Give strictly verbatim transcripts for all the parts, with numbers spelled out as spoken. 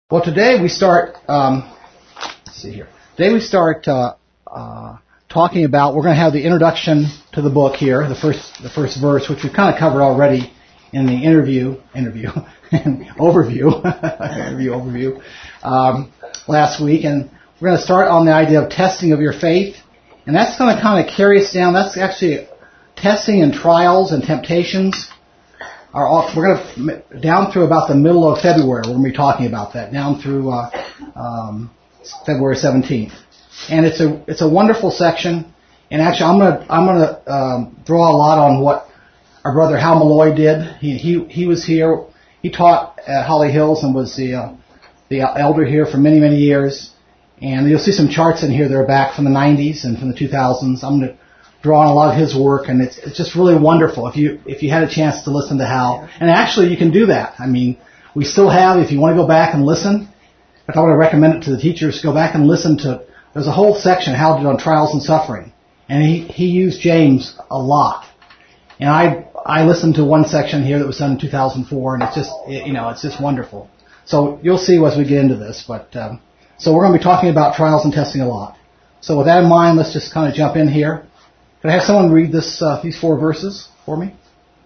Well, today we start, um, let's see here. Today we start uh, uh, talking about, we're going to have the introduction to the book here, the first the first verse, which we've kind of covered already in the interview, interview, overview, interview, overview, um, last week. And we're going to start on the idea of testing of your faith. And that's going to kind of carry us down. That's actually testing and trials and temptations. Are all, we're going to, down through about the middle of February, we're going to be talking about that, down through uh, um, February seventeenth. And it's a it's a wonderful section. And actually, I'm going to I'm going to um, draw a lot on what our brother Hal Malloy did. He he he was here. He taught at Holly Hills and was the uh, the elder here for many many years. And you'll see some charts in here that are back from the nineties and from the two thousands. I'm going to draw on a lot of his work, and it's it's just really wonderful. If you if you had a chance to listen to Hal, and actually you can do that. I mean, we still have. If you want to go back and listen, if I want to recommend it to the teachers, go back and listen to. There's a whole section Hal did on trials and suffering, and he he used James a lot. And I I listened to one section here that was done in two thousand four, and it's just it, you know it's just wonderful. So you'll see as we get into this, but um, so we're going to be talking about trials and testing a lot. So with that in mind, let's just kind of jump in here. Can I have someone read this, uh, these four verses for me?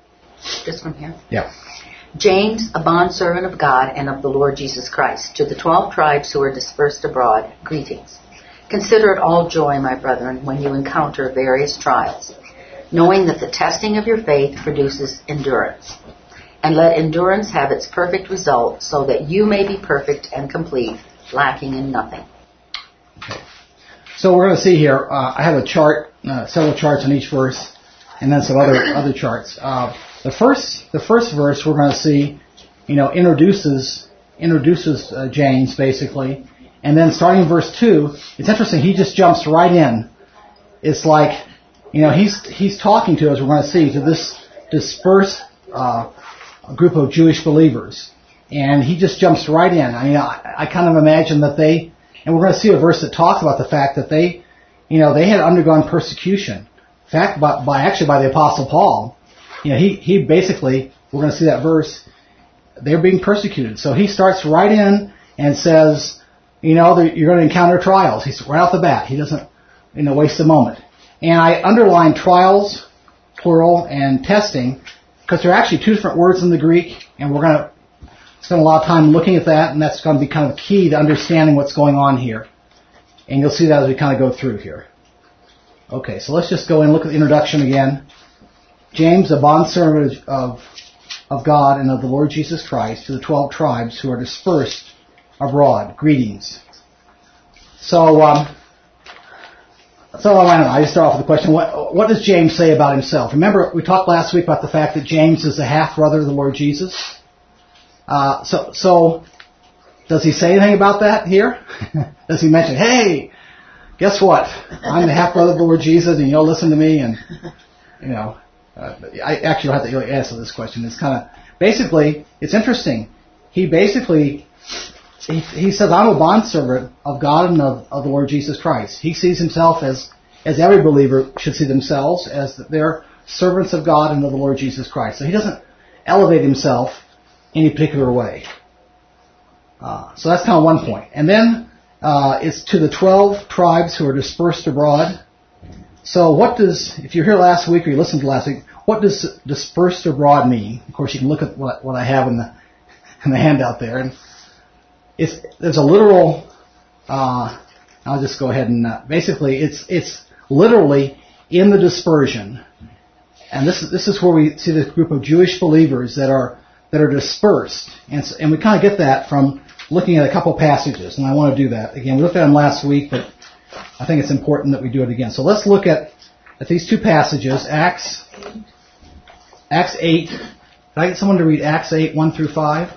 This one here? Yeah. James, a bondservant of God and of the Lord Jesus Christ, to the twelve tribes who are dispersed abroad, greetings. Consider it all joy, my brethren, when you encounter various trials, knowing that the testing of your faith produces endurance. And let endurance have its perfect result, so that you may be perfect and complete, lacking in nothing. Okay. So we're going to see here, uh, I have a chart, uh, several charts on each verse, and then some other other charts. Uh, the first the first verse we're going to see, you know, introduces introduces uh, James basically, and then starting in verse two, it's interesting. He just jumps right in. It's like, you know, he's he's talking to us. We're going to see to this dispersed uh, group of Jewish believers, and he just jumps right in. I mean, I, I kind of imagine that they. And we're going to see a verse that talks about the fact that they, you know, they had undergone persecution. In fact, by, by actually by the Apostle Paul, you know, he, he basically, we're going to see that verse, they're being persecuted. So he starts right in and says, you know, you're going to encounter trials. He's right off the bat. He doesn't, you know, waste a moment. And I underline trials, plural, and testing, because they're actually two different words in the Greek, and we're going to spend a lot of time looking at that, and that's going to be kind of key to understanding what's going on here. And you'll see that as we kind of go through here. Okay, so let's just go and look at the introduction again. James, a bondservant of, of God and of the Lord Jesus Christ, to the twelve tribes who are dispersed abroad. Greetings. So, um, so I don't know. I just start off with the question, what, what does James say about himself? Remember, we talked last week about the fact that James is a half-brother of the Lord Jesus. Uh, so, so, does he say anything about that here? Does he mention, hey, guess what? I'm the half-brother of the Lord Jesus, and you'll listen to me, and, you know, uh, I actually don't have to really answer this question. It's kind of, basically, it's interesting. He basically, he, he says, I'm a bondservant of God and of, of the Lord Jesus Christ. He sees himself as, as every believer should see themselves, as they're servants of God and of the Lord Jesus Christ. So he doesn't elevate himself any particular way. Uh, so that's kind of one point. And then uh, it's to the twelve tribes who are dispersed abroad. So what does, if you're here last week or you listened to last week, what does dispersed abroad mean? Of course, you can look at what, what I have in the in the handout there. And it's there's a literal, uh, I'll just go ahead and, uh, basically it's it's literally in the dispersion. And this is, this is where we see this group of Jewish believers that are that are dispersed. And, so, and we kind of get that from looking at a couple passages, and I want to do that. Again, we looked at them last week, but I think it's important that we do it again. So let's look at, at these two passages, Acts Acts eight. Can I get someone to read Acts eight, one through five?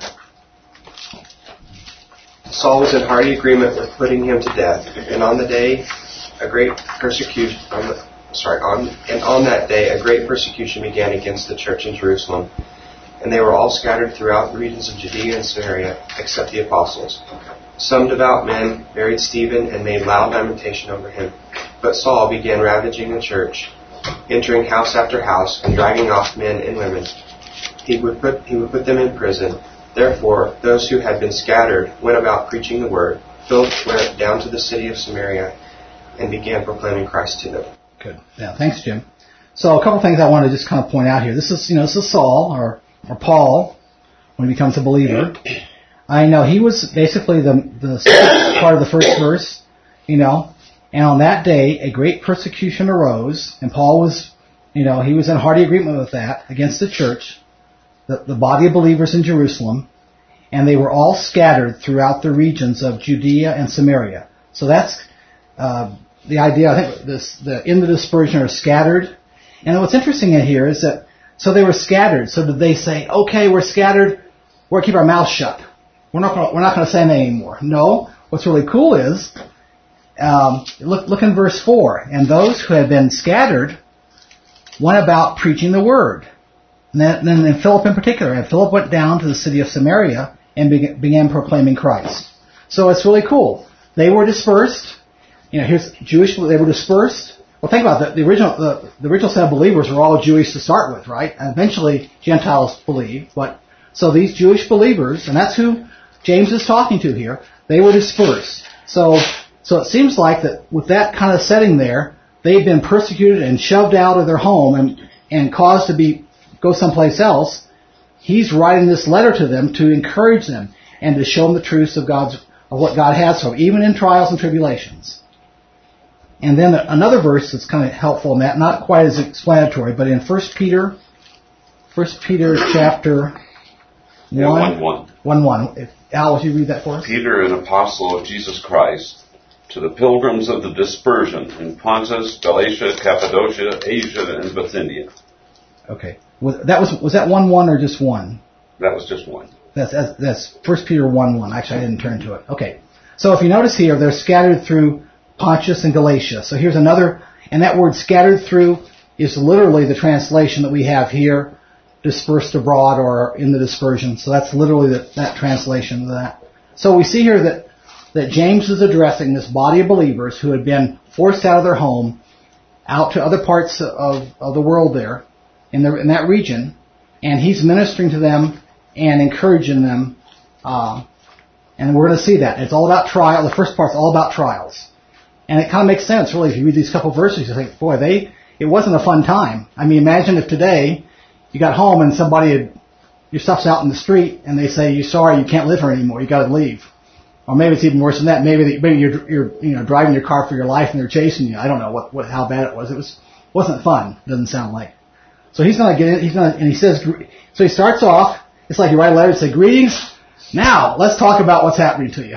Saul was in hearty agreement with putting him to death, and on the day a great persecution, on the, sorry, on and on that day a great persecution began against the church in Jerusalem. And they were all scattered throughout the regions of Judea and Samaria, except the apostles. Some devout men buried Stephen and made loud lamentation over him. But Saul began ravaging the church, entering house after house and dragging off men and women. He would put he would put them in prison, Therefore, those who had been scattered went about preaching the word. Philip went down to the city of Samaria and began proclaiming Christ to them. Good. Yeah, thanks, Jim. So a couple things I want to just kind of point out here. This is, you know, this is Saul, or, or Paul, when he becomes a believer. I know he was basically the, the second part of the first verse, you know, and on that day a great persecution arose, and Paul was, you know, he was in hearty agreement with that against the church, the, the body of believers in Jerusalem, and they were all scattered throughout the regions of Judea and Samaria. So that's uh, the idea. I think this, the in the dispersion are scattered. And what's interesting in here is that, so they were scattered. So did they say, okay, we're scattered, we're going to keep our mouths shut. We're not going to, we're not going to say anything anymore. No. What's really cool is, um, look, look in verse four. And those who had been scattered went about preaching the word. And then, then in Philip in particular, and Philip went down to the city of Samaria and began, began proclaiming Christ. So it's really cool. They were dispersed. You know, here's Jewish, they were dispersed. Well, think about it. The, the original, the, the original set of believers were all Jewish to start with, right? And eventually Gentiles believed. But so these Jewish believers, and that's who James is talking to here, they were dispersed. So, so it seems like that with that kind of setting there, they've been persecuted and shoved out of their home and, and caused to be go someplace else. He's writing this letter to them to encourage them and to show them the truths of God's of what God has for them, even in trials and tribulations. And then another verse that's kind of helpful in that, not quite as explanatory, but in First Peter, First Peter chapter yeah, one, one, one, one. If, Al, would you read that for us? Peter, an apostle of Jesus Christ, to the pilgrims of the dispersion in Pontus, Galatia, Cappadocia, Asia, and Bithynia. Okay, was, that was was that one one or just one? That was just one. That's that's, that's First Peter one one. Actually, I didn't turn to it. Okay, so if you notice here, they're scattered through Pontus and Galatia. So here's another, and that word scattered through is literally the translation that we have here, dispersed abroad or in the dispersion. So that's literally the, that translation of that. So we see here that, that James is addressing this body of believers who had been forced out of their home, out to other parts of, of the world there, in, the, in that region, and he's ministering to them and encouraging them. Uh, and we're going to see that. It's all about trial. The first part's all about trials. And it kind of makes sense, really, if you read these couple verses, you think, boy, they it wasn't a fun time. I mean, imagine if today you got home and somebody had, your stuff's out in the street and they say, you're sorry, you can't live here anymore, you got to leave. Or maybe it's even worse than that. Maybe, maybe you're, you're you know driving your car for your life and they're chasing you. I don't know what, what how bad it was. It was wasn't fun. Doesn't sound like. So he's going to get in. He's going to, and he says. So he starts off. It's like you write a letter and say, greetings. Now let's talk about what's happening to you.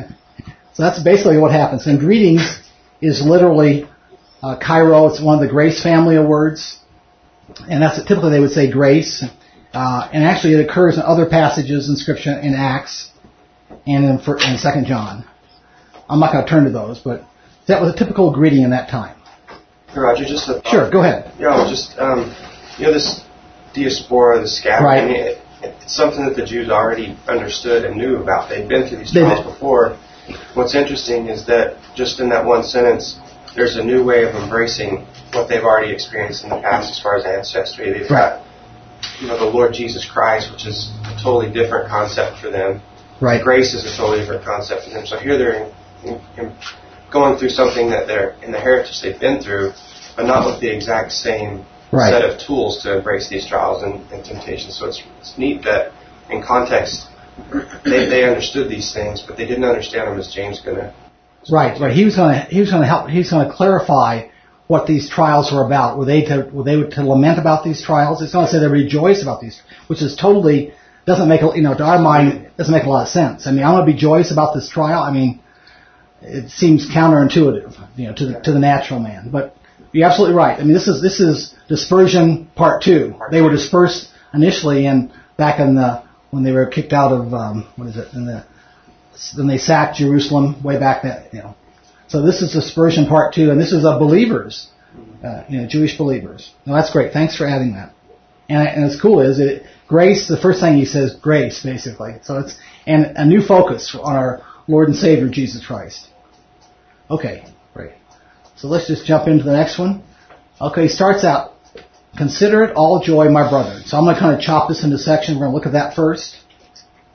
So that's basically what happens. And greetings is literally uh, Cairo. It's one of the grace family of words. And that's typically they would say grace. Uh, and actually it occurs in other passages in Scripture, in Acts and in, in Second John. I'm not going to turn to those, but that was a typical greeting in that time. Hey, Roger, just a, Sure, go ahead. You know, just, um, you know, this diaspora, the scattering, right. I mean, it, it's something that the Jews already understood and knew about. They'd been through these trials before. What's interesting is that just in that one sentence, there's a new way of embracing what they've already experienced in the past as far as ancestry. They've right. got, you know, the Lord Jesus Christ, which is a totally different concept for them. Right. Grace is a totally different concept for them. So here they're in, in, in going through something that they're in the heritage they've been through, but not with the exact same right. set of tools to embrace these trials and, and temptations. So it's, it's neat that in context they they understood these things, but they didn't understand them as James going to. Right, right. He was going to he was going to help. He was going to clarify what these trials were about. Were they to were they to lament about these trials? It's going to say they rejoice about these, which is totally doesn't make a, you know to our mind doesn't make a lot of sense. I mean, I'm going to be joyous about this trial. I mean, it seems counterintuitive, you know, to the, to the natural man. But you're absolutely right. I mean, this is this is dispersion part two. They were dispersed initially in back in the when they were kicked out of um, what is it? In the then they sacked Jerusalem way back then. You know, so this is dispersion part two, and this is of believers, uh, you know, Jewish believers. No, that's great. Thanks for adding that. And, and it's cool is it grace. The first thing he says, grace, basically. So it's and a new focus on our Lord and Savior Jesus Christ. Okay, great. So let's just jump into the next one. Okay, he starts out. Consider it all joy, my brethren. So I'm going to kind of chop this into sections. We're going to look at that first.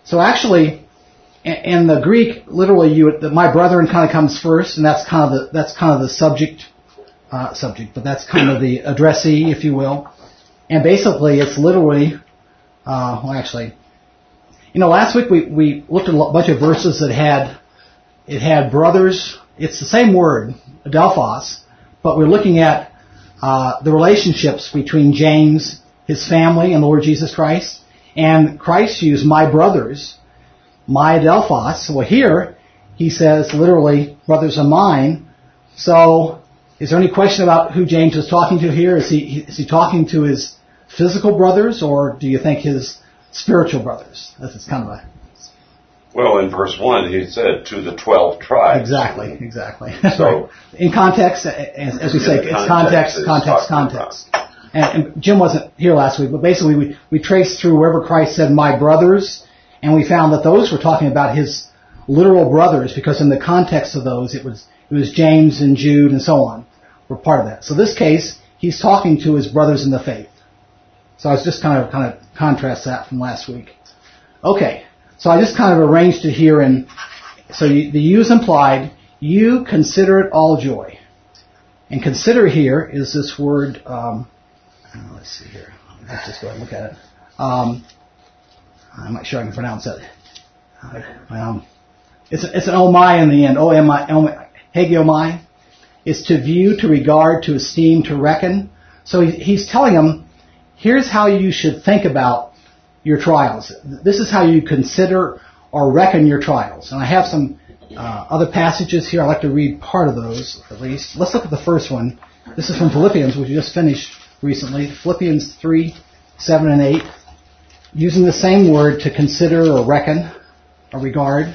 So actually, in, in the Greek, literally, you the, my brethren kind of comes first, and that's kind of the that's kind of the subject uh, subject, but that's kind of the addressee, if you will. And basically, it's literally, uh, well, actually, you know, last week we we looked at a bunch of verses that had it had brothers. It's the same word, adelphos, but we're looking at uh, the relationships between James, his family, and the Lord Jesus Christ. And Christ used my brothers, my adelphos. Well, here he says literally, brothers of mine. So, is there any question about who James is talking to here? Is he is he talking to his physical brothers, or do you think his spiritual brothers? This is kind of a Well, in verse one, he said, to the twelve tribes. Exactly, exactly. So, in context, as, as we say, it's context, context, context. And, and Jim wasn't here last week, but basically we, we traced through wherever Christ said, my brothers, and we found that those were talking about his literal brothers, because in the context of those, it was it was James and Jude and so on were part of that. So this case, he's talking to his brothers in the faith. So I was just kind of kind of contrast that from last week. Okay. So I just kind of arranged it here, and so you, the use implied, you consider it all joy. And consider here is this word, um, let's see here, let's just go ahead and look at it. Um, I'm not sure I can pronounce it. Um, it's, it's an omai in the end, O-M-I, hegiomai. It's to view, to regard, to esteem, to reckon. So he, he's telling them, here's how you should think about your trials. This is how you consider or reckon your trials. And I have some uh, other passages here. I'd like to read part of those, at least. Let's look at the first one. This is from Philippians, which we just finished recently. Philippians three, seven, and eight. Using the same word to consider or reckon or regard.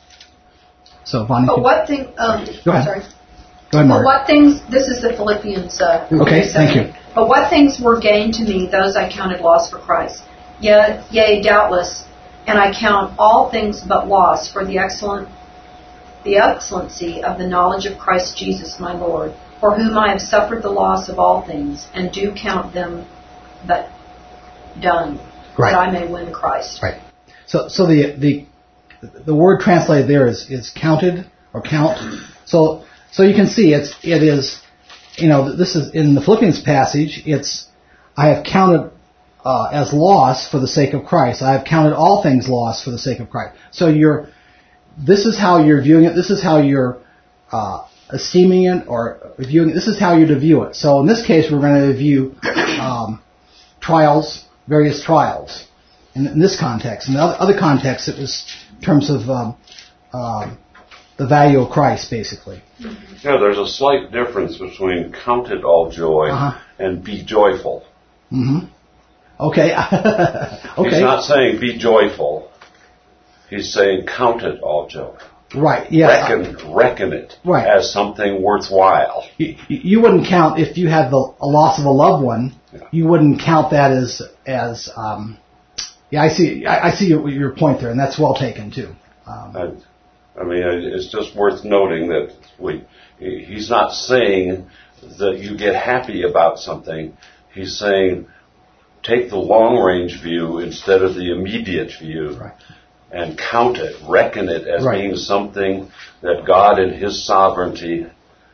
So, Bonnie. But what thing? Um, Go ahead. Sorry. Go ahead, Mark. But what things? This is the Philippians. Uh, okay, thank you. But what things were gained to me? Those I counted loss for Christ. Yea, yea, doubtless, and I count all things but loss for the excellent, the excellency of the knowledge of Christ Jesus my Lord, for whom I have suffered the loss of all things, and do count them but done, right, that I may win Christ. Right. So, so the the the word translated there is is counted or count. So, so you can see it's it is, you know, this is in the Philippians passage. It's I have counted. Uh, as loss for the sake of Christ. I have counted all things loss for the sake of Christ. So you're, this is how you're viewing it. This is how you're uh, esteeming it or viewing it. This is how you're to view it. So in this case, we're going to view um, trials, various trials. In, in this context, in the other, other contexts, it was in terms of um, um, the value of Christ, basically. Yeah, there's a slight difference between count it all joy uh-huh. and be joyful. Mm-hmm. Okay. okay. He's not saying be joyful. He's saying count it all joy. Right. Yeah. Reckon, reckon it right. as something worthwhile. You, you wouldn't count if you had the a loss of a loved one. Yeah. You wouldn't count that as as. Um, yeah, I see. I, I see your, your point there, and that's well taken too. Um, I, I mean, it's just worth noting that we. He's not saying that you get happy about something. He's saying, take the long-range view instead of the immediate view, right, and count it, reckon it as right. being something that God in His sovereignty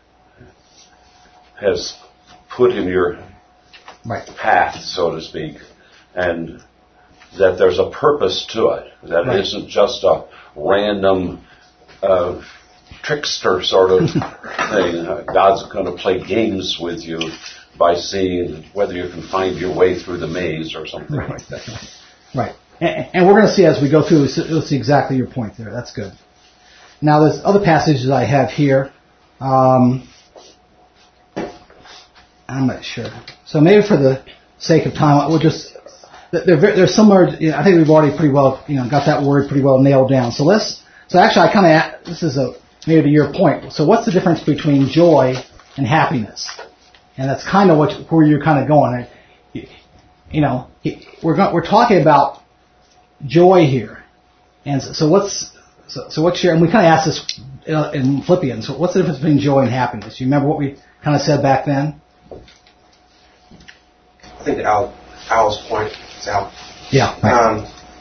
has put in your right. path, so to speak, and that there's a purpose to it, that right. it isn't just a random uh, trickster sort of thing. Uh, God's going to play games with you by seeing whether you can find your way through the maze or something right. like that. Right. And, and we're going to see as we go through, we'll see exactly your point there. That's good. Now, there's other passages I have here. Um, I'm not sure. So maybe for the sake of time, we'll just, they're, they're similar. You know, I think we've already pretty well, you know, got that word pretty well nailed down. So let's, so actually I kind of, this is a, maybe to your point. So what's the difference between joy and happiness? And that's kind of what where you're kind of going. You, you know, we're go, we're talking about joy here, and so, so what's so, so what's your? And we kind of asked this in Philippians. So what's the difference between joy and happiness? You remember what we kind of said back then? I think that Al, Al's point is out. Yeah. Right. Um,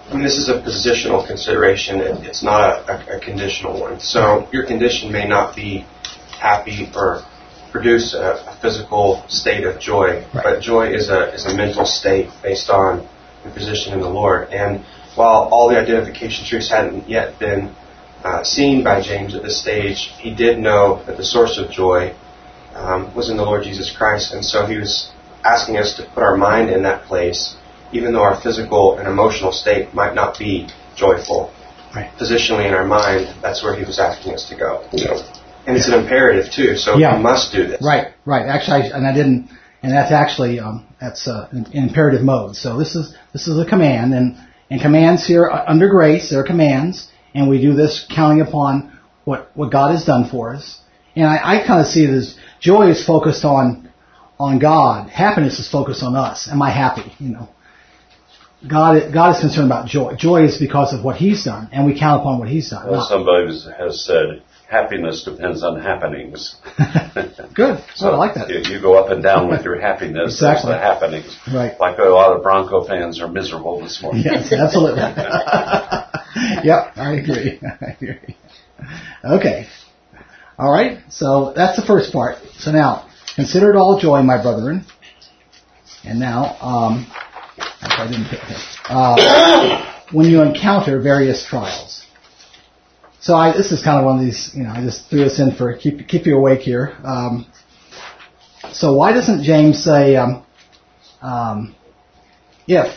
I mean, this is a positional consideration. It, it's not a, a, a conditional one. So your condition may not be happy or produce a, a physical state of joy, right. but joy is a is a mental state based on your position in the Lord. And while all the identification truths hadn't yet been uh, seen by James at this stage, he did know that the source of joy um, was in the Lord Jesus Christ, and so he was asking us to put our mind in that place, even though our physical and emotional state might not be joyful. Right. Positionally in our mind, that's where he was asking us to go. And it's an imperative too, so yeah. we must do this. Right, right. Actually, I, and I didn't, and that's actually um, that's uh, in, in imperative mode. So this is this is a command, and and commands here under grace, they're commands, and we do this counting upon what what God has done for us. And I, I kind of see it as joy is focused on on God, happiness is focused on us. Am I happy? You know, God God is concerned about joy. Joy is because of what He's done, and we count upon what He's done. Well, somebody has said, happiness depends on happenings. Good. So oh, I like that. You, you go up and down with your happiness. Exactly. There's the happenings. Right. Like a lot of Bronco fans are miserable this morning. Yes, absolutely. Yep, I agree. I agree. Okay. All right. So that's the first part. So now, consider it all joy, my brethren. And now, um, I didn't pick it. Uh, when you encounter various trials. So I, this is kind of one of these, you know, I just threw this in for keep keep you awake here. Um, so why doesn't James say um, um, if?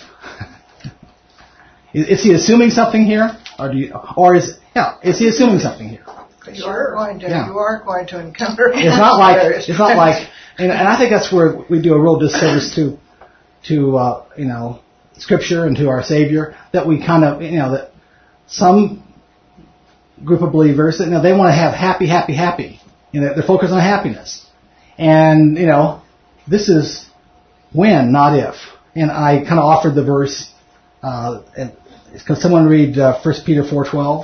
is, is he assuming something here, or do you, or is yeah, is he assuming something here? You are going to Yeah. you are going to encounter. It's not like it's not like, and, and I think that's where we do a real disservice to to uh, you know Scripture and to our Savior, that we kind of you know that some group of believers that you know they want to have happy, happy, happy. You know, they're focused on happiness, and you know this is when, not if. And I kind of offered the verse. Uh, and, can someone read uh, First Peter four twelve?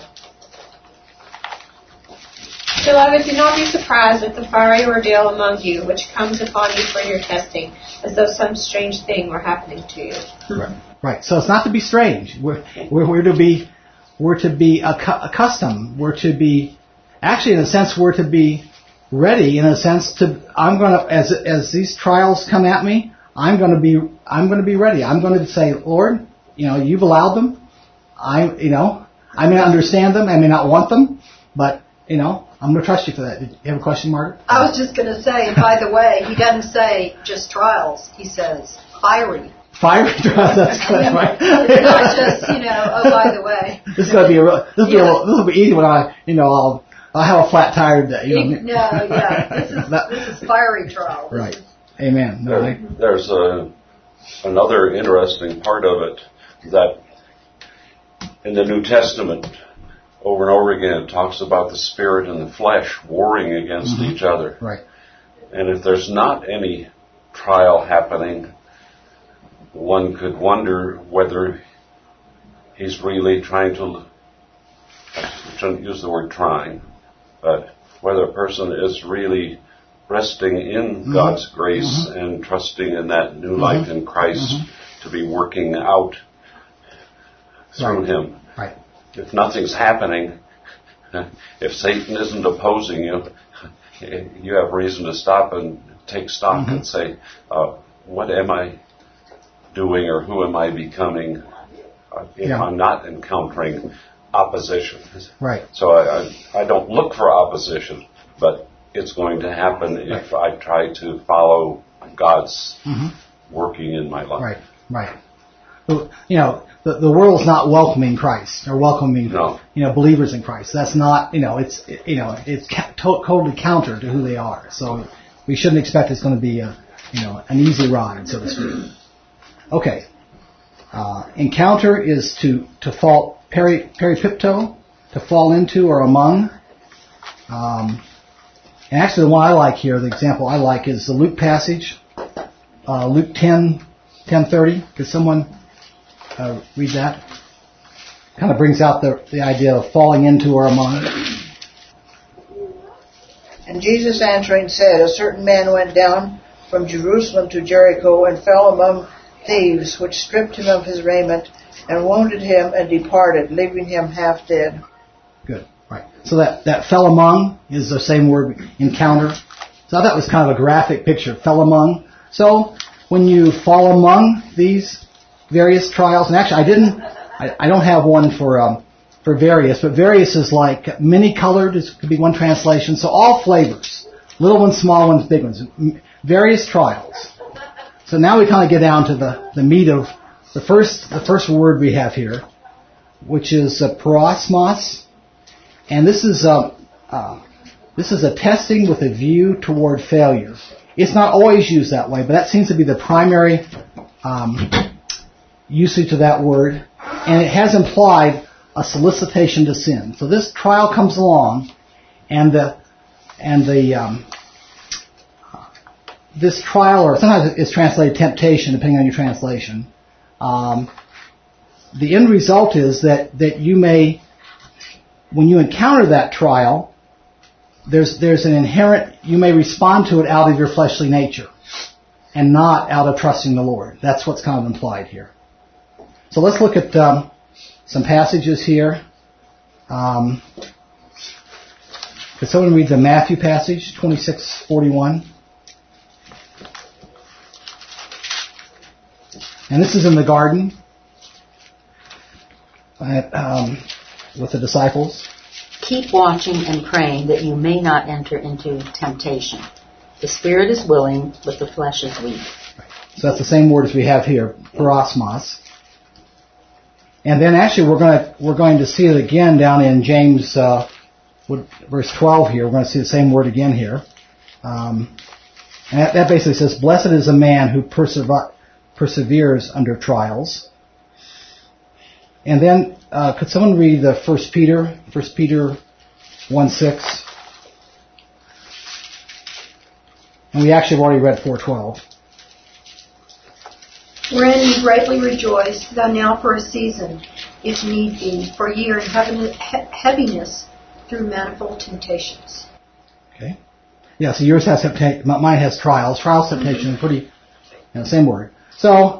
Beloved, do not be surprised at the fiery ordeal among you, which comes upon you for your testing, as though some strange thing were happening to you. Right. Right. So it's not to be strange. We're we're, we're to be we're to be accu- accustomed. We're to be actually, in a sense, we're to be ready. In a sense, to I'm going to as as these trials come at me, I'm going to be I'm going to be ready. I'm going to say, Lord, you know, you've allowed them. I you know I may not understand them. I may not want them, but you know, I'm going to trust you for that. Did you have a question, Margaret? I was just going to say, and by the way, he doesn't say just trials. He says fiery. Fiery trials, that's good, right? It's not just, you know, oh, by the way. This is going to be a real, this will be, a, this will be easy when I, you know, I'll, I'll have a flat tire day. You know? No, yeah, this is, this is fiery trial. This Right. is- Amen. No, There, I, there's a, another interesting part of it that in the New Testament, over and over again, it talks about the spirit and the flesh warring against Mm-hmm. each other. right. And if there's not any trial happening, one could wonder whether he's really trying to, I shouldn't use the word trying, but whether a person is really resting in Mm-hmm. God's grace Mm-hmm. and trusting in that new life in Christ Mm-hmm. to be working out through Right. Him. Right. If nothing's happening, if Satan isn't opposing you, you have reason to stop and take stock Mm-hmm. and say, uh, what am I doing or who am I becoming uh, if Yeah. I'm not encountering opposition? Right. So I, I, I don't look for opposition, but it's going to happen if I try to follow God's Mm-hmm. working in my life. Right. Right. Well, you know, the, the world's not welcoming Christ or welcoming, No. you know, believers in Christ. That's not, you know, it's, you know, it's ca- to- totally counter to who they are. So we shouldn't expect it's going to be a, you know, an easy ride, so to speak. Okay. Uh, encounter is to, to fall, peri, peripipto, to fall into or among. Um, and actually the one I like here, the example I like is the Luke passage, uh, Luke ten, ten thirty. Could someone uh, read that? Kind of brings out the, the idea of falling into or among. And Jesus answering said, a certain man went down from Jerusalem to Jericho and fell among thieves, which stripped him of his raiment and wounded him and departed, leaving him half dead. Good. Right. So that, that fell among is the same word, encounter. So that was kind of a graphic picture, fell among. So when you fall among these various trials, and actually I didn't, I, I don't have one for um, for various, but various is like many-colored, it could be one translation. So all flavors, little ones, small ones, big ones, various trials. So now we kind of get down to the, the meat of the first the first word we have here, which is uh, parosmos, and this is a uh, this is a testing with a view toward failure. It's not always used that way, but that seems to be the primary um, usage of that word, and it has implied a solicitation to sin. So this trial comes along, and the and the um, this trial, or sometimes it's translated temptation, depending on your translation. Um, the end result is that, that you may, when you encounter that trial, there's there's an inherent, you may respond to it out of your fleshly nature and not out of trusting the Lord. That's what's kind of implied here. So let's look at um, some passages here. Um, could someone read the Matthew passage, twenty-six forty-one? And this is in the garden uh, um, with the disciples. Keep watching and praying that you may not enter into temptation. The spirit is willing, but the flesh is weak. Right. So that's the same word as we have here, parosmos. And then actually we're going to we're going to see it again down in James uh, verse twelve here. We're going to see the same word again here. Um, and that, that basically says, "Blessed is a man who perseveres." perseveres under trials. And then, uh, could someone read the First Peter, First Peter one six? And we actually have already read four twelve. Wherein ye greatly rejoice, though now for a season, if need be, for ye are in heaviness through manifold temptations. Okay. Yeah, so yours has temptation, mine has trials. Trials, temptation, mm-hmm. pretty, you know, same word. So,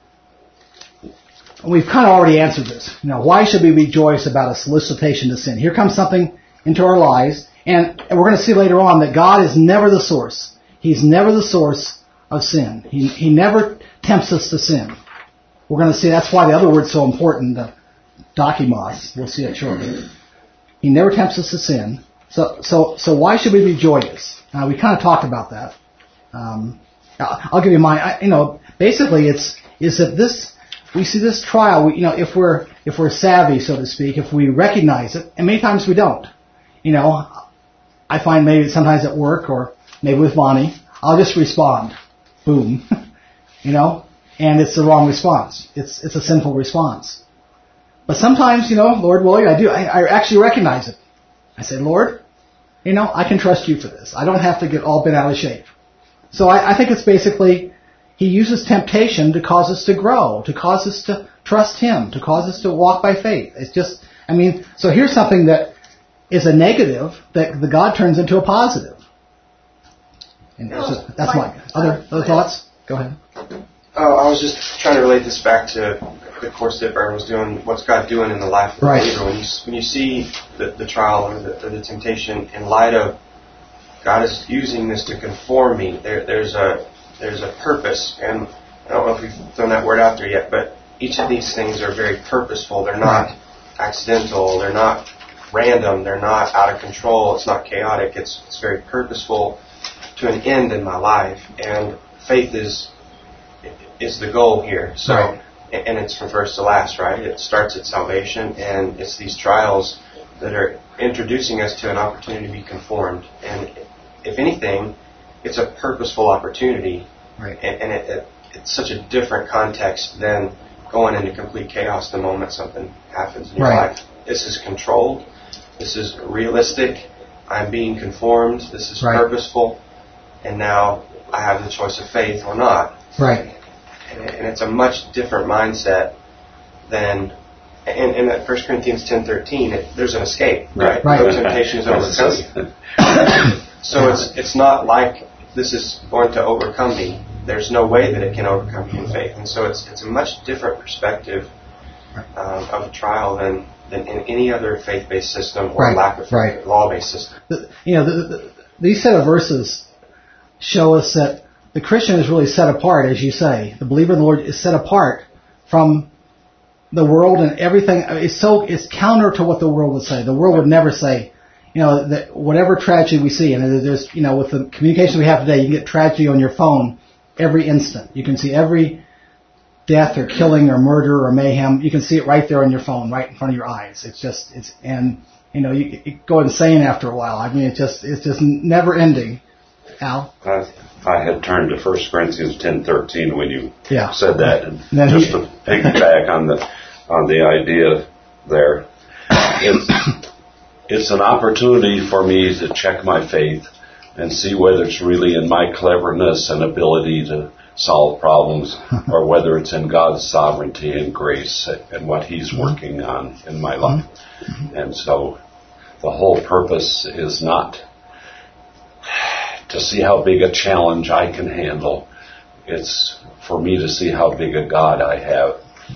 we've kind of already answered this. You know, why should we rejoice about a solicitation to sin? Here comes something into our lives, and, and we're going to see later on that God is never the source. He's never the source of sin. He He never tempts us to sin. We're going to see that's why the other word's so important, the dokimos. We'll see it shortly. He never tempts us to sin. So, so, so why should we rejoice? Uh, we kind of talked about that. Um, I'll give you mine. I, you know, basically, it's is that this we see this trial. We, you know, if we're if we're savvy, so to speak, if we recognize it, and many times we don't. You know, I find maybe sometimes at work or maybe with Bonnie, I'll just respond, boom, you know, and it's the wrong response. It's it's a sinful response. But sometimes, you know, Lord willing, I do. I, I actually recognize it. I say, Lord, you know, I can trust you for this. I don't have to get all bent out of shape. So I, I think it's basically, he uses temptation to cause us to grow, to cause us to trust him, to cause us to walk by faith. It's just, I mean, so here's something that is a negative that the God turns into a positive. And so that's my, other, other thoughts? Go ahead. Oh, I was just trying to relate this back to the course that Byron was doing. What's God doing in the life of the right. believer? When you, when you see the, the trial or the, or the temptation in light of God is using this to conform me. There, there's a there's a purpose, and I don't know if we've thrown that word out there yet, but each of these things are very purposeful. They're not right. accidental. They're not random. They're not out of control. It's not chaotic. It's it's very purposeful to an end in my life, and faith is is the goal here. So, right. and it's from first to last, right? It starts at salvation, and it's these trials that are introducing us to an opportunity to be conformed. And if anything, it's a purposeful opportunity. Right. And, and it, it, it's such a different context than going into complete chaos the moment something happens in your right. life. This is controlled. This is realistic. I'm being conformed. This is right. purposeful. And now I have the choice of faith or not. Right. And, and it's a much different mindset than... In, in that First Corinthians ten thirteen, it, there's an escape, right? Right. No temptation is overcome. So it's it's not like this is going to overcome me. There's no way that it can overcome me in faith. And so it's it's a much different perspective um, of a trial than, than in any other faith-based system or Right, lack of right. law-based system. The, you know, the, the, these set of verses show us that the Christian is really set apart, as you say. The believer in the Lord is set apart from the world and everything. It's so it's counter to what the world would say. The world would never say, you know, that whatever tragedy we see, and there's, you know, with the communication we have today, you can get tragedy on your phone every instant. You can see every death or killing or murder or mayhem. You can see it right there on your phone, right in front of your eyes. It's just, it's, and, you know, you, you go insane after a while. I mean, it's just, it's just never ending. Al? I, I had turned to First Corinthians ten thirteen when you yeah. said that, and then just he, to piggyback on the on the idea there, it's, it's an opportunity for me to check my faith and see whether it's really in my cleverness and ability to solve problems, or whether it's in God's sovereignty and grace and what He's working on in my life. And so, the whole purpose is not to see how big a challenge I can handle. It's for me to see how big a God I have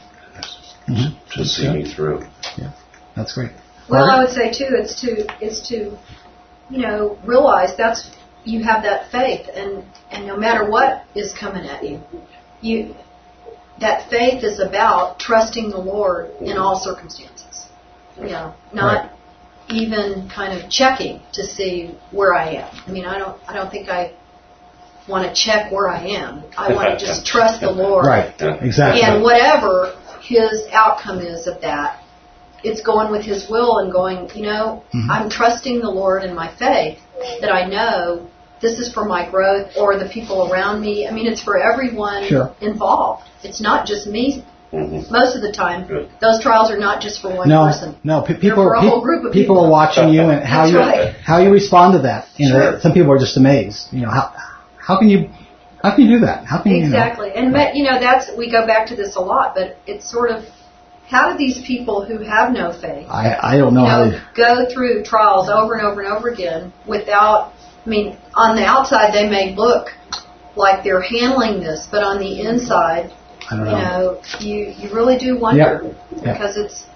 mm-hmm. to see yeah. me through. Yeah, that's great. Well, I would say too, it's to it's to, you know, realize that's you have that faith, and and no matter what is coming at you, you that faith is about trusting the Lord in all circumstances. You know, not. Right. Even kind of checking to see where I am. I mean, I don't, I don't think I want to check where I am. I want to just trust the Lord. Right. Exactly. And whatever His outcome is of that, it's going with His will and going. You know, mm-hmm. I'm trusting the Lord in my faith that I know this is for my growth or the people around me. I mean, it's for everyone sure. involved. It's not just me. Mm-hmm. Most of the time, Good. Those trials are not just for one no, person. No, pe- They're people for a pe- whole group of people people are watching you, and how That's you right. how you respond to that. You know, sure. Some people are just amazed. You know, how how can you how can you do that? How can exactly? You know? And but, you know, that's we go back to this a lot, but it's sort of how do these people who have no faith, I I don't know, you know how to go through trials over and over and over again without. I mean, on the outside they may look like they're handling this, but on the inside. I don't you know. know, you, you really do wonder yeah. because yeah. it's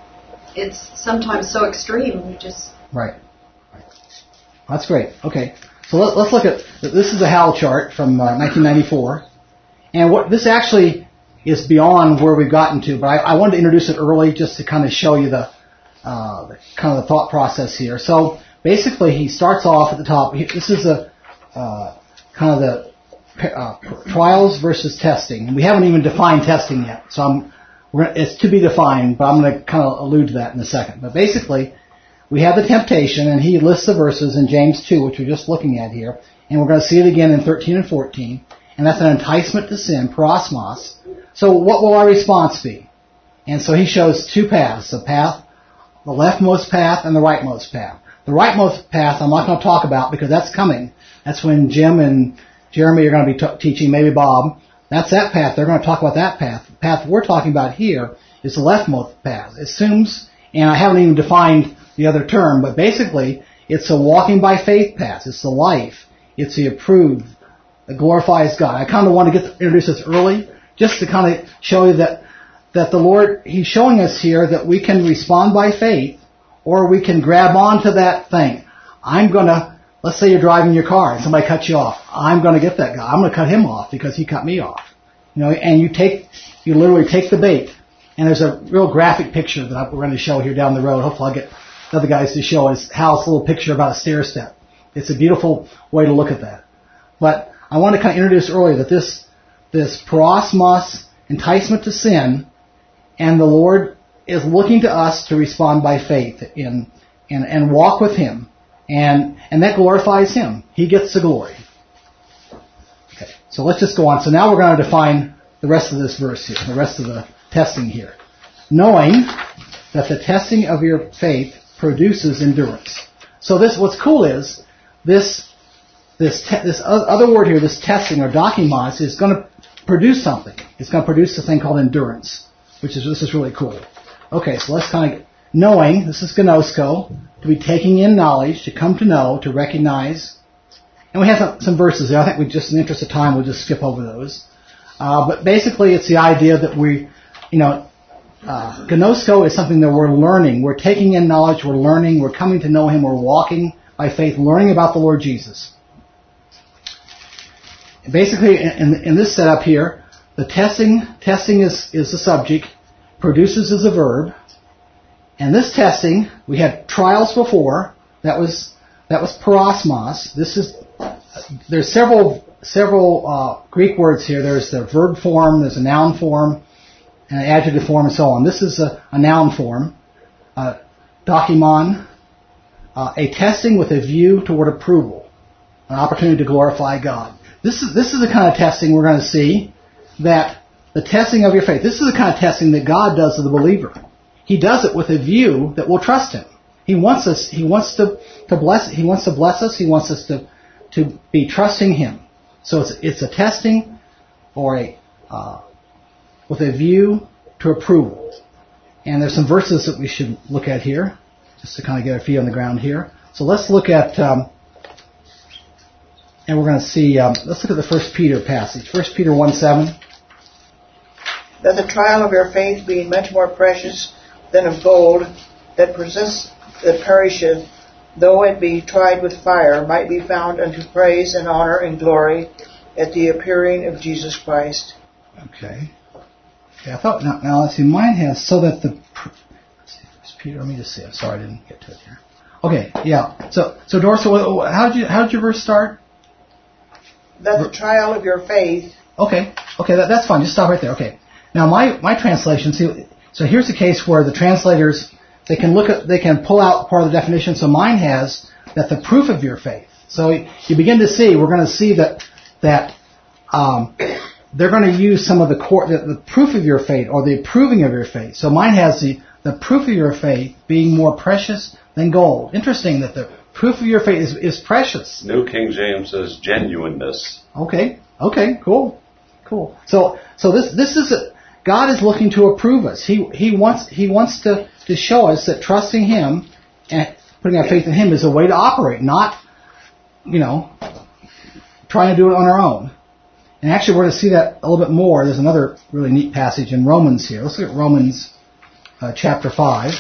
it's sometimes so extreme. You just right. right. That's great. Okay, so let, let's look at this is a Hal chart from uh, nineteen ninety-four, and what this actually is beyond where we've gotten to. But I, I wanted to introduce it early just to kind of show you the, uh, the kind of the thought process here. So basically, he starts off at the top. This is a uh, kind of the Uh, trials versus testing, and we haven't even defined testing yet. So I'm, we're, it's to be defined, but I'm going to kind of allude to that in a second. But basically, we have the temptation, and he lists the verses in James two, which we're just looking at here, and we're going to see it again in thirteen and fourteen, and that's an enticement to sin, prosmos. So what will our response be? And so he shows two paths: the path, the leftmost path, and the rightmost path. The rightmost path I'm not going to talk about because that's coming. That's when Jim and Jeremy are going to be t- teaching, maybe Bob. That's that path. They're going to talk about that path. The path we're talking about here is the leftmost path. It assumes, and I haven't even defined the other term, but basically it's a walking by faith path. It's the life. It's the approved, that glorifies God. I kind of want to get to introduce this early just to kind of show you that, that the Lord, He's showing us here that we can respond by faith or we can grab onto that thing. I'm going to Let's say you're driving your car and somebody cuts you off. I'm going to get that guy. I'm going to cut him off because he cut me off. You know, and you take, you literally take the bait. And there's a real graphic picture that we're going to show here down the road. Hopefully I'll get the other guys to show us Hal's little picture about a stair step. It's a beautiful way to look at that. But I want to kind of introduce earlier that this, this prosmos, enticement to sin, and the Lord is looking to us to respond by faith in, and, and walk with Him. And and that glorifies Him. He gets the glory. Okay, so let's just go on. So now we're going to define the rest of this verse here, the rest of the testing here. Knowing that the testing of your faith produces endurance. So this, what's cool is this this te- this other word here, this testing or dokimos, is going to produce something. It's going to produce a thing called endurance, which is this is really cool. Okay, so let's kind of knowing. This is gnosko. To be taking in knowledge, to come to know, to recognize. And we have some, some verses there. I think we just, in the interest of time, we'll just skip over those. Uh, but basically, it's the idea that we, you know, uh, gnosko is something that we're learning. We're taking in knowledge. We're learning. We're coming to know Him. We're walking by faith, learning about the Lord Jesus. Basically, in, in this setup here, the testing testing is, is the subject, produces is a verb, and this testing, we had trials before. That was that was parosmos. This is there's several several uh, Greek words here. There's the verb form, there's a noun form, an adjective form, and so on. This is a, a noun form, uh, dokimon, uh, a testing with a view toward approval, an opportunity to glorify God. This is this is the kind of testing we're going to see, that the testing of your faith. This is the kind of testing that God does to the believer. He does it with a view that we'll trust Him. He wants us. He wants to, to bless. He wants to bless us. He wants us to to be trusting Him. So it's it's a testing, or a uh, with a view to approval. And there's some verses that we should look at here, just to kind of get our feet on the ground here. So let's look at. Um, And we're going to see, um, let's look at the First Peter passage. First Peter one seven. That the trial of your faith, being much more precious than of gold, that persists, that perisheth, though it be tried with fire, might be found unto praise and honor and glory at the appearing of Jesus Christ. Okay. Okay, I thought, now, now let's see, mine has, so that the, let's see, First Peter, let me just see, I'm sorry I didn't get to it here. Okay, yeah. So, so Doris, how did you, how did your verse start? That the trial of your faith. Okay, okay, that, that's fine. Just stop right there. Okay. Now my, my translation, see, so here's a case where the translators, they can look at, they can pull out part of the definition. So mine has that the proof of your faith. So you begin to see, we're going to see that, that, um, they're going to use some of the core, the, the proof of your faith or the approving of your faith. So mine has the, the proof of your faith being more precious than gold. Interesting that the proof of your faith is, is precious. New King James says genuineness. Okay. Okay. Cool. Cool. So, so this this is a, God is looking to approve us. He he wants he wants to, to show us that trusting Him and putting our faith in Him is a way to operate, not, you know, trying to do it on our own. And actually, we're going to see that a little bit more. There's another really neat passage in Romans here. Let's look at Romans uh, chapter five.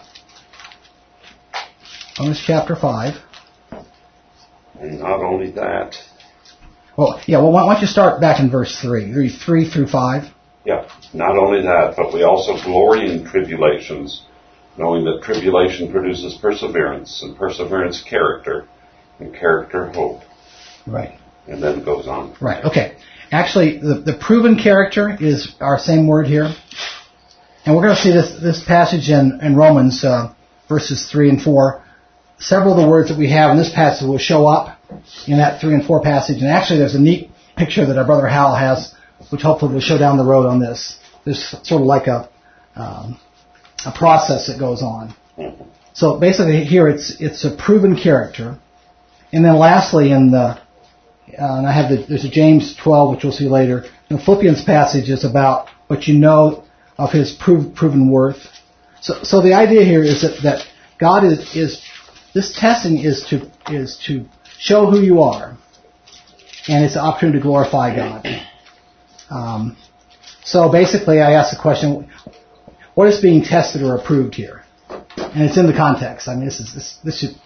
Romans chapter five. And not only that. Well, yeah, well, why don't you start back in verse three, three, three through five? Yeah, not only that, but we also glory in tribulations, knowing that tribulation produces perseverance, and perseverance character, and character hope. Right. And then it goes on. Right, okay. Actually, the, the proven character is our same word here. And we're going to see this, this passage in, in Romans, uh, verses three and four. Several of the words that we have in this passage will show up in that three and four passage. And actually there's a neat picture that our brother Hal has, which hopefully will show down the road on this. There's sort of like a um, a process that goes on. Mm-hmm. So basically here it's it's a proven character. And then lastly in the, uh, and I have the, there's a James twelve, which we'll see later. The Philippians passage is about what you know of His prov- proven worth. So so the idea here is that, that God is, is this testing is to is to show who you are, and it's an opportunity to glorify God. Um, so basically, I asked the question: what is being tested or approved here? And it's in the context. I mean, this is this this should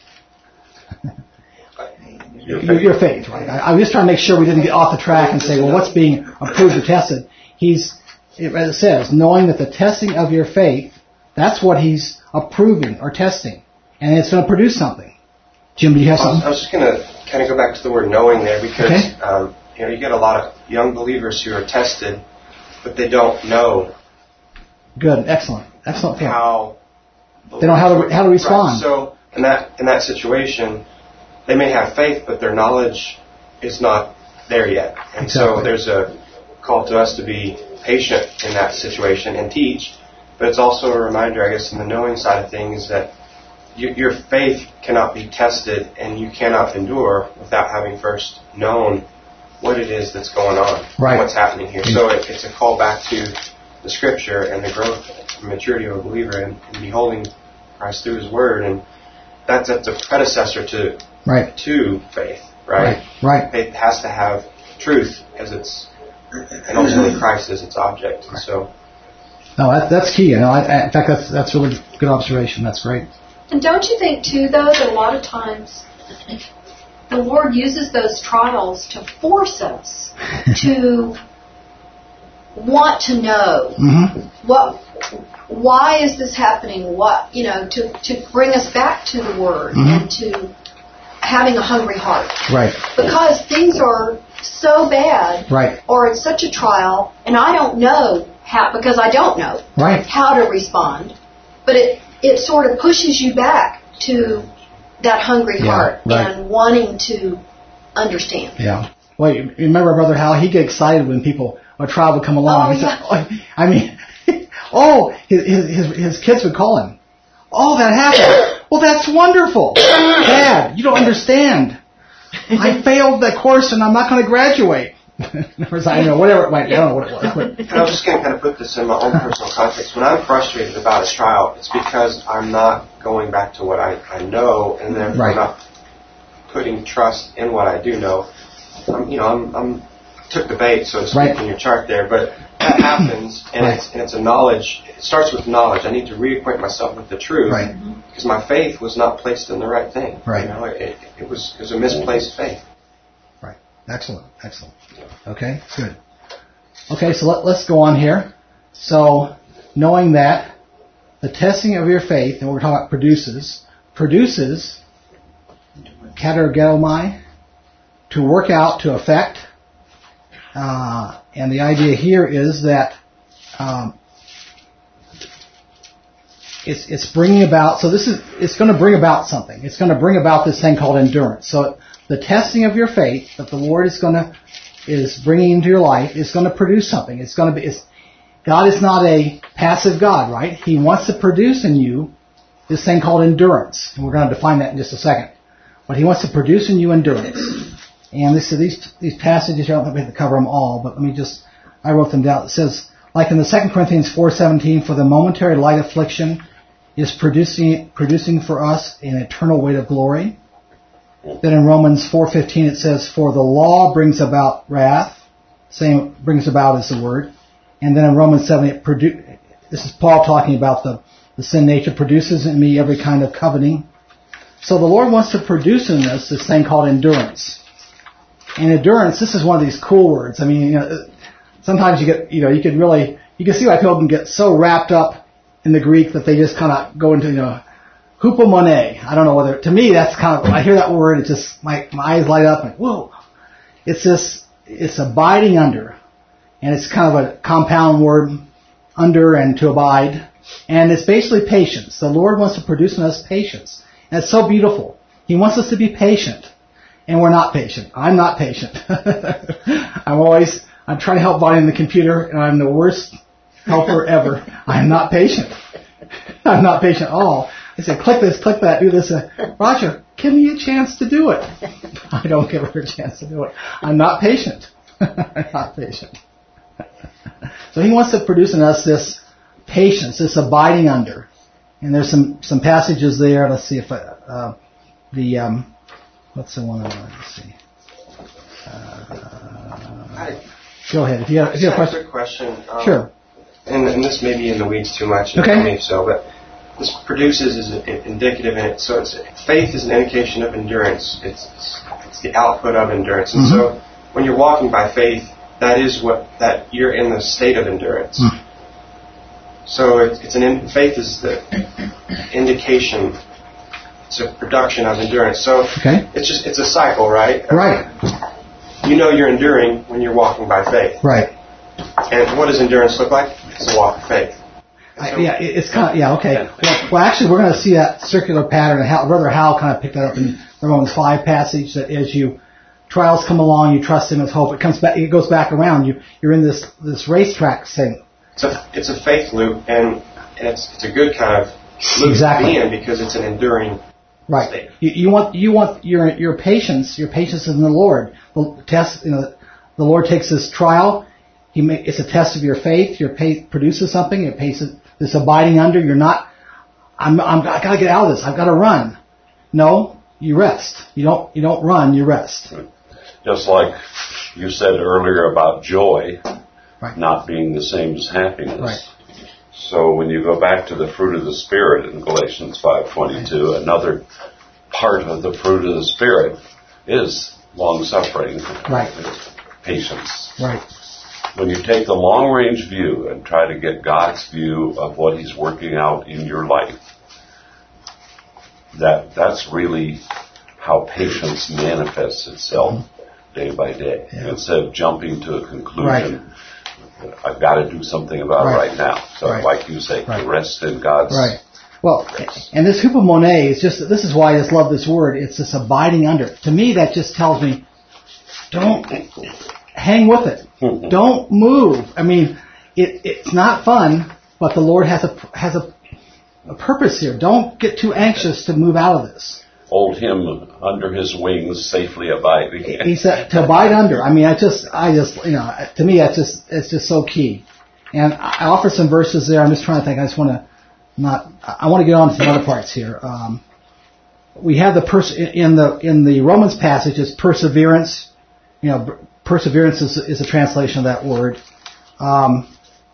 your, your, your faith, right? I, I was just trying to make sure we didn't get off the track and say, well, what's being approved or tested? He's, as it says, knowing that the testing of your faith, that's what He's approving or testing. And it's going to produce something. Jim, do you have something? I was just going to kind of go back to the word knowing there because Okay. um, you know you get a lot of young believers who are tested, but they don't know Good, excellent, excellent point. how They don't know how to how to respond. Right. So in that in that situation, they may have faith, but their knowledge is not there yet. And Exactly. so there's a call to us to be patient in that situation and teach. But it's also a reminder, I guess, in the knowing side of things that you, your faith cannot be tested and you cannot endure without having first known what it is that's going on, Right. what's happening here. So it, it's a call back to the Scripture and the growth and maturity of a believer and, and beholding Christ through His Word. And that's, that's a predecessor to Right. to faith, right? Right. Right. Faith has to have truth as its, and ultimately Christ as its object. And so No, that, that's key. You know, I, in fact, that's that's really good observation. That's great. And don't you think, too, though, that a lot of times the Lord uses those trials to force us to want to know Mm-hmm. what, why is this happening? What, you know, to, to bring us back to the Word Mm-hmm. and to having a hungry heart. Right. Because things are so bad, Right. or it's such a trial, and I don't know how, because I don't know Right. how to respond, but it it sort of pushes you back to that hungry Yeah, heart right. and wanting to understand. Yeah. Well, you remember Brother Hal? He'd get excited when people, a trial would come along. Oh, He'd say, yeah. oh, I mean, oh, his, his his kids would call him. Oh, that happened. Well, that's wonderful. Dad, you don't understand. I failed that course and I'm not going to graduate. I know, whatever it might be. I don't know what it was. But And I was just going to kind of put this in my own personal context. When I'm frustrated about a trial, it's because I'm not going back to what I, I know, and therefore Right. I'm not putting trust in what I do know. I'm, you know, I'm, I'm took the bait, so to speak, Right. in your chart there, but that happens, and Right. it's and it's a knowledge. It starts with knowledge. I need to reacquaint myself with the truth, Right. because my faith was not placed in the right thing. Right. You know, it, it was it was a misplaced faith. Right. Excellent. Excellent. Okay. Good. Okay. So let, let's go on here. So knowing that the testing of your faith, and we're talking about produces, produces katergelomai, to work out, to affect. Uh, and the idea here is that um, it's it's bringing about. So this is it's going to bring about something. It's going to bring about this thing called endurance. So the testing of your faith that the Lord is going to is bringing into your life is going to produce something. It's going to be. It's, God is not a passive God, right? He wants to produce in you this thing called endurance, and we're going to define that in just a second. But He wants to produce in you endurance. And this, these these passages, I don't think we have to cover them all, but let me just, I wrote them down. It says, like in the Second Corinthians four seventeen, for the momentary light affliction is producing producing for us an eternal weight of glory. Then in Romans four fifteen it says, for the law brings about wrath. Same brings about is the word. And then in Romans seven, it produ- this is Paul talking about the, the sin nature, produces in me every kind of coveting. So the Lord wants to produce in us this thing called endurance. And endurance, this is one of these cool words. I mean, you know, sometimes you get, you know, you can really, you can see why people can get so wrapped up in the Greek that they just kind of go into, you know, hupomone. I don't know whether, to me, that's kind of, when I hear that word, it just, my, my eyes light up and, whoa. It's this, it's abiding under. And it's kind of a compound word, under and to abide. And it's basically patience. The Lord wants to produce in us patience. And it's so beautiful. He wants us to be patient. And we're not patient. I'm not patient. I'm always, I'm trying to help Bonnie on the computer, and I'm the worst helper ever. I'm not patient. I'm not patient at all. I say, click this, click that, do this. Uh, Roger, give me a chance to do it. I don't give her a chance to do it. I'm not patient. I'm not patient. So He wants to produce in us this patience, this abiding under. And there's some, some passages there. Let's see if I, uh, the, um, what's the one I want to see? Uh, go ahead. If you have, if you have a question. Quick question. Um, Sure. And, and this may be in the weeds too much, and Okay. I believe so, but this produces is indicative in it. So it's, faith is an indication of endurance. It's, it's, it's the output of endurance. And Mm-hmm. so when you're walking by faith, that is what, that you're in the state of endurance. Mm. So it, it's an in, faith is the indication. It's a production of endurance. So Okay. it's just it's a cycle, right? Right. You know you're enduring when you're walking by faith. Right. And what does endurance look like? It's a walk of faith. I, yeah, it- it's kind of, yeah, okay. Well, well, actually, we're going to see that circular pattern. And Hal, Brother Hal kind of picked that up in the Romans five passage, that as you, trials come along, you trust Him as hope. It comes back, it goes back around. You, you're in this, this racetrack thing. It's a it's a faith loop, and, and it's it's a good kind of loop Exactly. to be in because it's an enduring Right. state. You, you want you want your your patience, your patience in the Lord. The test, you know, the Lord takes this trial. He may, it's a test of your faith. Your faith produces something. It pays this abiding under. You're not. I'm. I'm I gotta get out of this. I've got to run. No, you rest. You don't. You don't run. You rest. Just like you said earlier about joy Right. not being the same as happiness. Right. So when you go back to the fruit of the Spirit in Galatians five twenty-two, another part of the fruit of the Spirit is long-suffering, right. patience. Right. When you take the long-range view and try to get God's view of what He's working out in your life, that that's really how patience manifests itself day by day. Yeah. Instead of jumping to a conclusion, right. I've got to do something about right. it right now. So right. like you say, right. rest in God's right. Well, grace. And this hupomone is just, this is why I just love this word. It's this abiding under. To me, that just tells me, don't hang with it. Mm-hmm. Don't move. I mean, it, it's not fun, but the Lord has a, has a, a purpose here. Don't get too anxious to move out of this. Old hymn, under His wings, safely abiding. He said to abide under. I mean, I just, I just, you know, to me, that's just, it's just so key. And I offer some verses there. I'm just trying to think. I just want to not. I want to get on to some other parts here. Um, we have the pers- in the in the Romans passage is perseverance. You know, perseverance is, is a translation of that word. Um,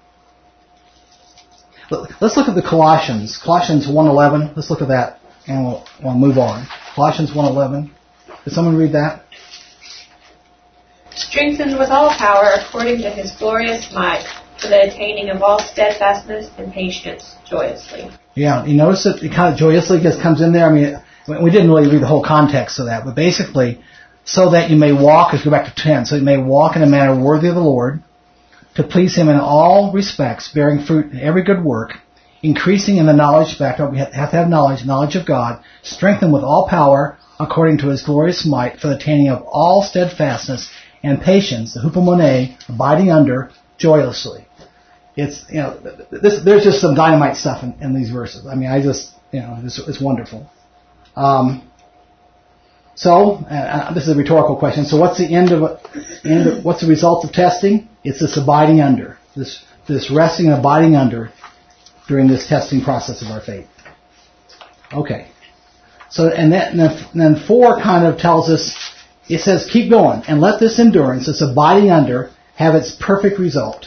let's look at the Colossians. Colossians one eleven. Let's look at that. And we'll, we'll move on. Colossians one eleven. Did someone read that? Strengthened with all power according to His glorious might, for the attaining of all steadfastness and patience joyously. Yeah, you notice that it kind of joyously just comes in there. I mean, we didn't really read the whole context of that, but basically, so that you may walk, let's go back to ten, so you may walk in a manner worthy of the Lord, to please Him in all respects, bearing fruit in every good work, increasing in the knowledge, back up, we have to have knowledge, knowledge of God, strengthened with all power according to His glorious might for the attaining of all steadfastness and patience, the hupomone, abiding under, joyously. It's, you know, this, there's just some dynamite stuff in, in these verses. I mean, I just, you know, it's, it's wonderful. Um, so, uh, this is a rhetorical question. So what's the end of, end of, what's the result of testing? It's this abiding under, this, this resting and abiding under during this testing process of our faith. Okay. So, and then, and then four kind of tells us, it says, keep going and let this endurance, this abiding under, have its perfect result.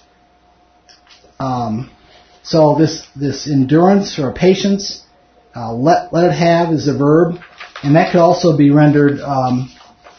Um, so this, this endurance or patience, uh, let, let it have is a verb, and that could also be rendered, um,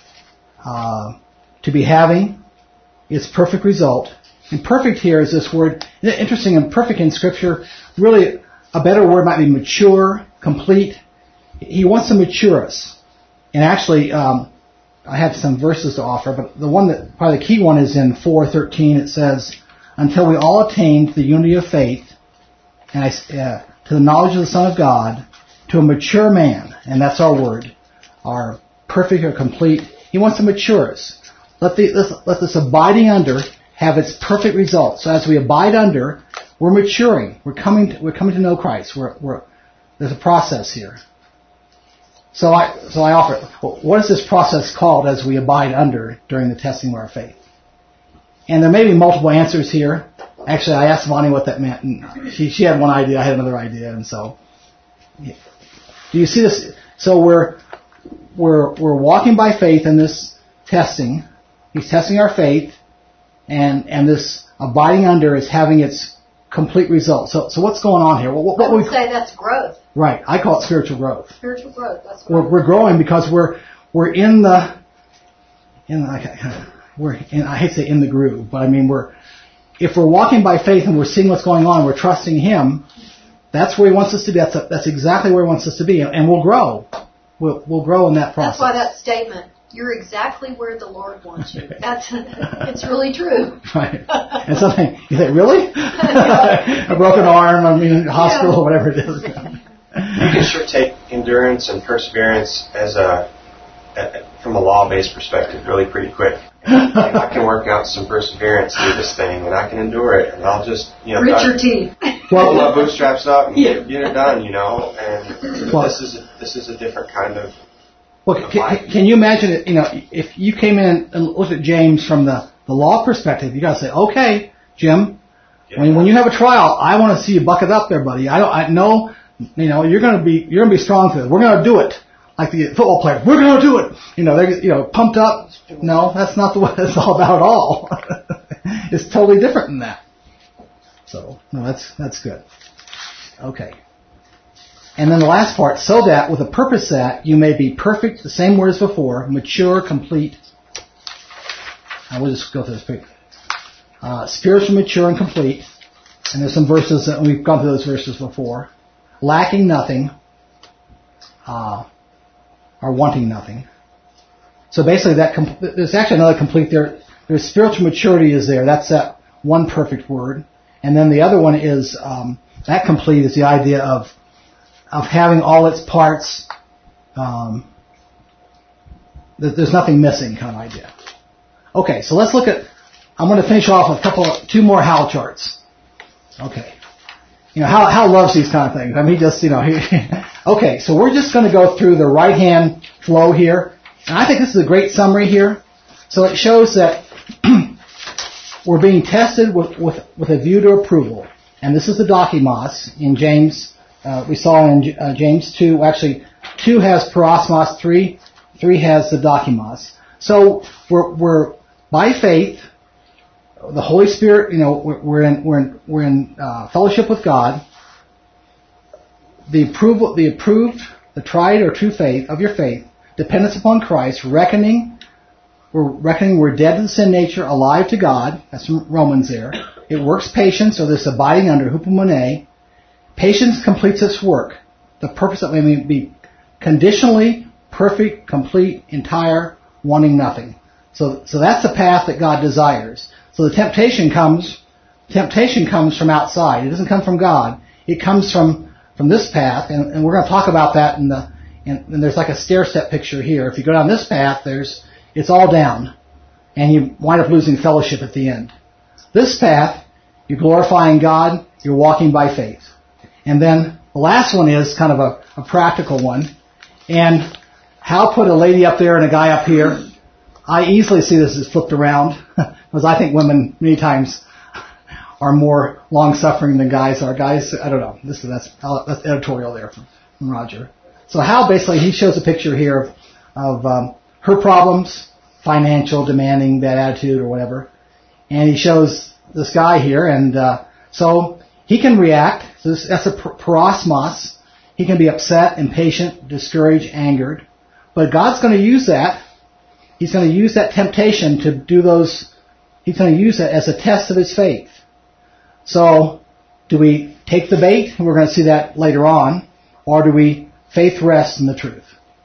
uh, to be having its perfect result. And perfect here is this word, interesting and perfect in Scripture, really a better word might be mature, complete. He wants to mature us. And actually, um, I have some verses to offer, but the one that, probably the key one is in four thirteen. It says, until we all attain to the unity of faith, and I, uh, to the knowledge of the Son of God, to a mature man, and that's our word, our perfect or complete. He wants to mature us. Let, the, this, let this abiding under have its perfect result. So as we abide under, we're maturing. We're coming to, we're coming to know Christ. We're, we're, there's a process here. So I so I offer, well, what is this process called as we abide under during the testing of our faith? And there may be multiple answers here. Actually, I asked Vonnie what that meant, and she she had one idea, I had another idea, and so do you see this? So we're we're we're walking by faith in this testing. He's testing our faith. And and this abiding under is having its complete result. So so what's going on here? What, what I would we, say that's growth. Right. I call it spiritual growth. Spiritual growth. That's what we're, we're growing because we're we're in the in the, we're in, I hate to say in the groove, but I mean we're if we're walking by faith and we're seeing what's going on, and we're trusting Him. That's where He wants us to be. That's a, that's exactly where He wants us to be, and we'll grow. We'll we'll grow in that process. That's why that statement. You're exactly where the Lord wants you. That's it's really true. Right. And something you think, really? A broken arm, I mean, hospital, yeah. Whatever it is. You can sure take endurance and perseverance as a, a from a law-based perspective really pretty quick. And I can work out some perseverance through this thing, and I can endure it, and I'll just you know grit your teeth. Pull my bootstraps up and yeah. get it done, you know. And well, this is a, this is a different kind of. Well, can, can you imagine it? You know, if you came in and looked at James from the, the law perspective, you got to say, okay, Jim, yeah. when when you have a trial, I want to see you buck it up there, buddy. I don't, I know, you know, you're going to be you're going to be strong for this. We're going to do it, like the football player. We're going to do it. You know, they're you know pumped up. No, that's not the what it's all about at all. It's totally different than that. So, no, that's that's good. Okay. And then the last part, so that with a purpose that you may be perfect, the same word as before, mature, complete. I will just go through this quick. Uh, spiritually mature and complete. And there's some verses that we've gone through those verses before. Lacking nothing, uh, or wanting nothing. So basically, that com- there's actually another complete there. There's spiritual maturity is there. That's that one perfect word. And then the other one is um, that complete is the idea of of having all its parts. Um, that there's nothing missing, kind of idea. Okay, so let's look at. I'm going to finish off with a couple, of, two more Hal charts. Okay. You know, Hal, Hal loves these kind of things. I mean, he just, you know, he, okay, so we're just going to go through the right-hand flow here. And I think this is a great summary here. So it shows that we're being tested with, with, with a view to approval. And this is the dokimos in James. Uh, we saw in uh, James two, actually, two has parosmos, three, three has the dokimos. So we're, we're by faith, the Holy Spirit, you know, we're, we're in we're in we're in uh, fellowship with God. The approval, the approved, the tried or true faith of your faith, dependence upon Christ, reckoning, we're reckoning we're dead to the sin nature, alive to God. That's from Romans there. It works patience, or this abiding under hupomone. Patience completes its work. The purpose that we may be conditionally perfect, complete, entire, wanting nothing. So, so that's the path that God desires. So the temptation comes, temptation comes from outside. It doesn't come from God. It comes from, from this path, and, and we're going to talk about that in the, and, and there's like a stair-step picture here. If you go down this path, there's, it's all down, and you wind up losing fellowship at the end. This path, you're glorifying God, you're walking by faith. And then the last one is kind of a, a practical one, and Hal put a lady up there and a guy up here. I easily see this as flipped around, because I think women many times are more long-suffering than guys are. Guys, I don't know. This is that's, that's editorial there from, from Roger. So Hal basically, he shows a picture here of, of um, her problems, financial, demanding, bad attitude, or whatever, and he shows this guy here, and uh, so he can react. So this, that's a parosmos. He can be upset, impatient, discouraged, angered, but God's going to use that. He's going to use that temptation to do those, he's going to use that as a test of his faith. So, do we take the bait? We're going to see that later on. Or do we faith rest in the truth?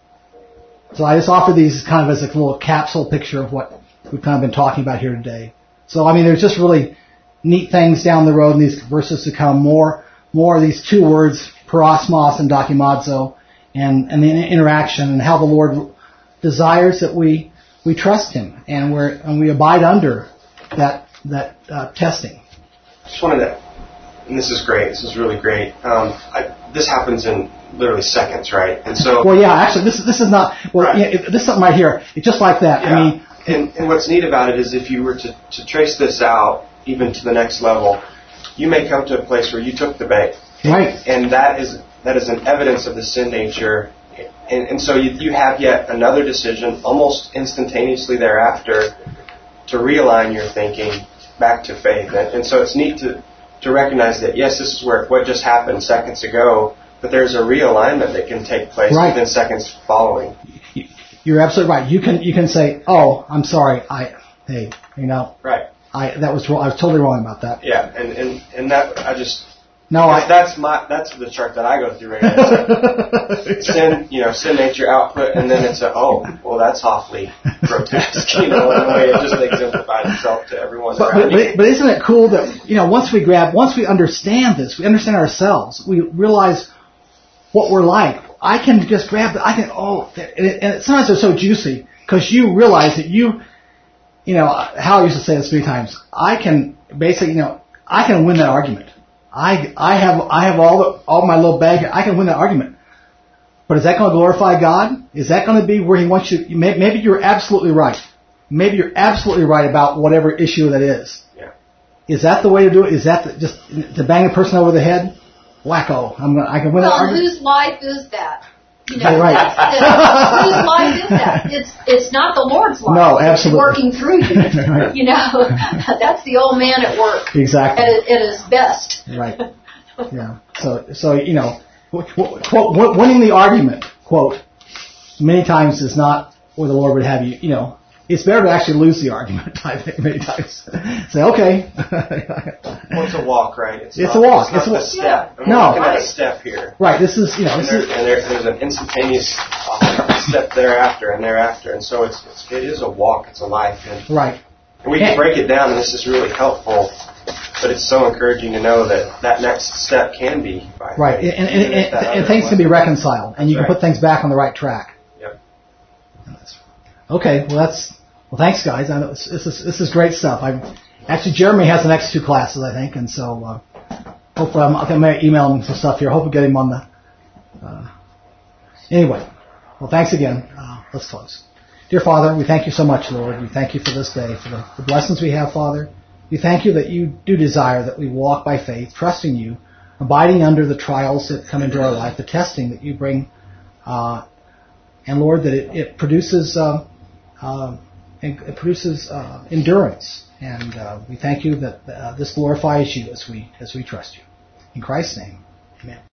So I just offer these kind of as a little capsule picture of what we've kind of been talking about here today. So, I mean, there's just really neat things down the road in these verses to come. More, more of these two words, parosmos and dokimazo, and, and the interaction and how the Lord desires that we We trust Him, and we and we abide under that that uh, testing. Just wanted to, and this is great. This is really great. Um, I, this happens in literally seconds, right? And so, well, yeah, actually, this this is not. Well, right. yeah, this is something right here. It's just like that. Yeah. I mean, and, and what's neat about it is if you were to, to trace this out even to the next level, you may come to a place where you took the bait, right? And that is that is an evidence of the sin nature. And, and so you, you have yet another decision almost instantaneously thereafter to realign your thinking back to faith. And, and so it's neat to, to recognize that, yes, this is where what just happened seconds ago, but there's a realignment that can take place right. within seconds following. You're absolutely right. You can you can say, oh, I'm sorry. I hey, you know, right. I that was wrong. I was totally wrong about that. Yeah, and, and, and that I just. No, I, that's my that's the chart that I go through regularly. sin, you know, sin nature output, and then it's a oh, well, that's awfully grotesque, you know, in a way it just exemplifies itself to everyone but, around but, me. But isn't it cool that you know once we grab, once we understand this, we understand ourselves, we realize what we're like. I can just grab, I can oh, and sometimes they're so juicy because you realize that you, you know, Hal used to say this three times. I can basically, you know, I can win that argument. I I have I have all the all my little bag. I can win that argument, but is that going to glorify God? Is that going to be where He wants you? Maybe you're absolutely right. Maybe you're absolutely right about whatever issue that is. Yeah. Is that the way to do it? Is that the, just to bang a person over the head? Wacko! I'm gonna, I can win well, that argument. Whose life is that? You know, right. whose life is that? It's it's not the Lord's life. No, absolutely. It's working through you. Right. You know, that's the old man at work. Exactly. At, at his best. Right. Yeah. So, so you know, quote, winning the argument, quote, many times is not where the Lord would have you. You know, it's better to actually lose the argument. I think many times. Say, okay. Well, it's a walk, right? It's, it's not, a walk. It's, It's not a a step. I'm no. looking at a step here. Right. This is, you know, And, this there, is, and there, there's an instantaneous uh, step thereafter and thereafter, and so it's, it's it is a walk. It's a life, and, right. and we can break it down. And this is really helpful. But it's so encouraging to know that that next step can be by right, faith, and, and, and, and, and things can be reconciled, and you can right. put things back on the right track. Yep. Okay, well that's well. Thanks, guys. I know this, this is this is great stuff. I actually Jeremy has the next two classes, I think, and so uh, hopefully I'm, I'm going to email him some stuff here. Hope we get him on the. Uh, anyway, well, thanks again. Uh, let's close. Dear Father, we thank you so much, Lord. We thank you for this day, for the, the blessings we have, Father. We thank you that you do desire that we walk by faith, trusting you, abiding under the trials that come into our life, the testing that you bring, uh, and Lord, that it, it produces uh, uh, it produces uh, endurance. And uh, we thank you that uh, this glorifies you as we as we trust you. In Christ's name, amen.